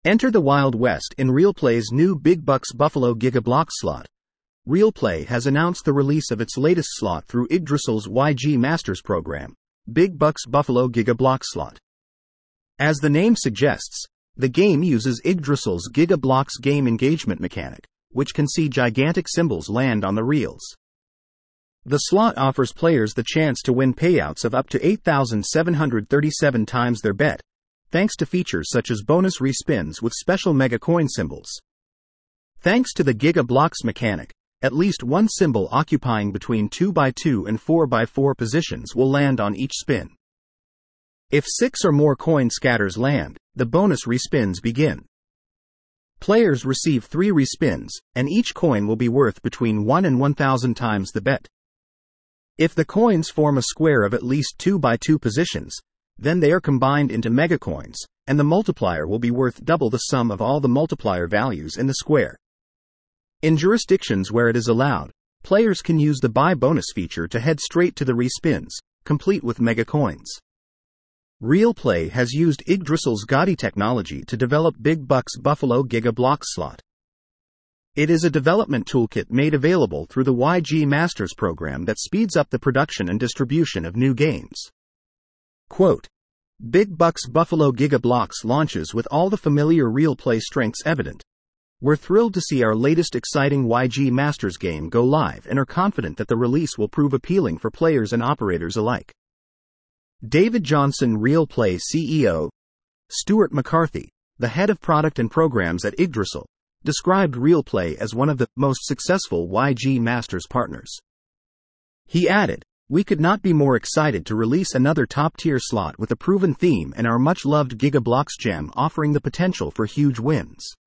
Enter the Wild West in RealPlay's new Big Bucks Buffalo GigaBlock slot. RealPlay has announced the release of its latest slot through Yggdrasil's YG Masters program, Big Bucks Buffalo GigaBlock slot. As the name suggests, the game uses Yggdrasil's GigaBlock's game engagement mechanic, which can see gigantic symbols land on the reels. The slot offers players the chance to win payouts of up to 8,737 times their bet, thanks to features such as bonus respins with special mega coin symbols. Thanks to the GigaBlocks mechanic, at least one symbol occupying between 2x2 and 4x4 positions will land on each spin. If 6 or more coin scatters land, the bonus respins begin. Players receive 3 respins, and each coin will be worth between 1 and 1,000 times the bet. If the coins form a square of at least 2x2 positions, then they are combined into megacoins, and the multiplier will be worth double the sum of all the multiplier values in the square. In jurisdictions where it is allowed, players can use the buy bonus feature to head straight to the respins, complete with megacoins. RealPlay has used Yggdrasil's Gotti technology to develop Big Bucks Buffalo GigaBlock slot. It is a development toolkit made available through the YG Masters program that speeds up the production and distribution of new games. Quote, Big Bucks Buffalo GigaBlocks launches with all the familiar RealPlay strengths evident. We're thrilled to see our latest exciting YG Masters game go live and are confident that the release will prove appealing for players and operators alike. David Johnson, RealPlay CEO, Stuart McCarthy, the head of product and programs at Yggdrasil, described RealPlay as one of the most successful YG Masters partners. He added, "We could not be more excited to release another top-tier slot with a proven theme and our much-loved GigaBlocks gem offering the potential for huge wins."